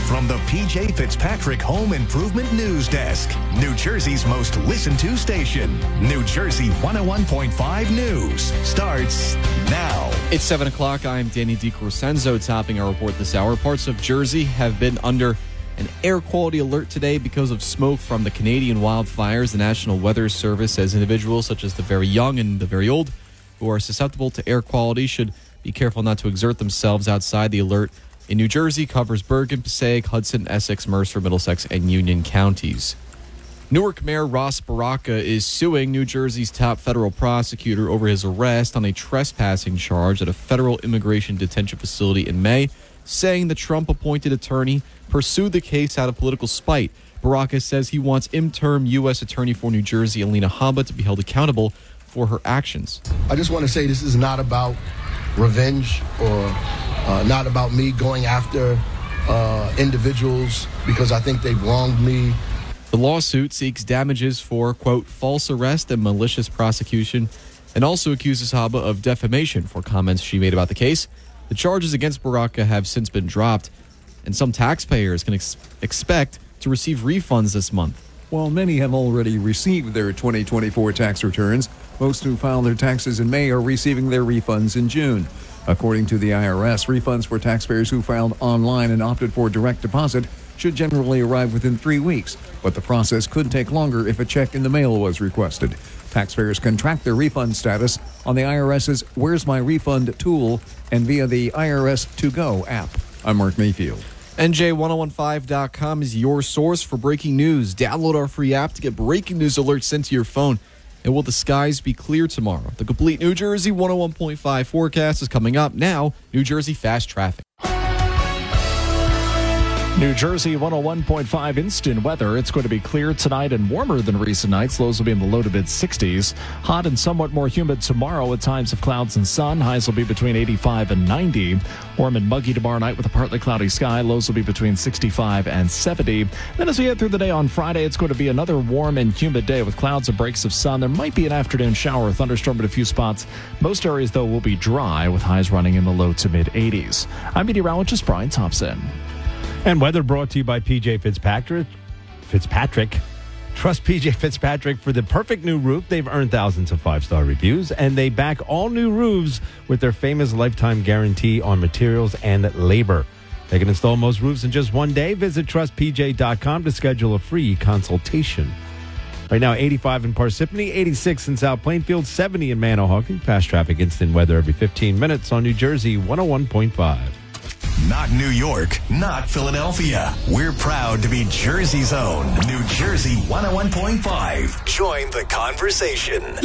from the PJ Fitzpatrick Home Improvement News Desk, New Jersey's most listened to station. New Jersey 101.5 News starts now. It's 7 o'clock. I'm Danny DiCrescenzo, topping our report this hour. Parts of Jersey have been under an air quality alert today because of smoke from the Canadian wildfires. The National Weather Service says individuals such as the very young and the very old who are susceptible to air quality should be careful not to exert themselves outside. The alert in New Jersey covers Bergen, Passaic, Hudson, Essex, Mercer, Middlesex, and Union counties. Newark Mayor Ras Baraka is suing New Jersey's top federal prosecutor over his arrest on a trespassing charge at a federal immigration detention facility in May, saying the Trump-appointed attorney pursued the case out of political spite. Baraka says he wants interim U.S. Attorney for New Jersey, Alina Habba, to be held accountable for her actions. I just want to say this is not about revenge or not about me going after individuals because I think they've wronged me. The lawsuit seeks damages for, quote, false arrest and malicious prosecution, and also accuses Habba of defamation for comments she made about the case. The charges against Baraka have since been dropped, and some taxpayers can expect to receive refunds this month. While many have already received their 2024 tax returns, most who filed their taxes in May are receiving their refunds in June. According to the IRS, refunds for taxpayers who filed online and opted for direct deposit should generally arrive within 3 weeks, but the process could take longer if a check in the mail was requested. Taxpayers can track their refund status on the IRS's Where's My Refund tool and via the IRS To Go app. I'm Mark Mayfield. NJ1015.com is your source for breaking news. Download our free app to get breaking news alerts sent to your phone. And will the skies be clear tomorrow? The complete New Jersey 101.5 forecast is coming up now. New Jersey Fast Traffic. New Jersey 101.5 instant weather. It's going to be clear tonight and warmer than recent nights. Lows will be in the low to mid 60s. Hot and somewhat more humid tomorrow with times of clouds and sun. Highs will be between 85 and 90. Warm and muggy tomorrow night with a partly cloudy sky. Lows will be between 65 and 70. Then as we head through the day on Friday, it's going to be another warm and humid day with clouds and breaks of sun. There might be an afternoon shower or thunderstorm at a few spots. Most areas, though, will be dry with highs running in the low to mid 80s. I'm meteorologist Brian Thompson. And weather brought to you by PJ Fitzpatrick. Trust PJ Fitzpatrick for the perfect new roof. They've earned thousands of 5-star reviews, and they back all new roofs with their famous lifetime guarantee on materials and labor. They can install most roofs in just one day. Visit trustpj.com to schedule a free consultation. Right now, 85 in Parsippany, 86 in South Plainfield, 70 in Manahawkin. Fast traffic instant weather every 15 minutes on New Jersey 101.5. Not New York, not Philadelphia. We're proud to be Jersey's own New Jersey 101.5. Join the conversation.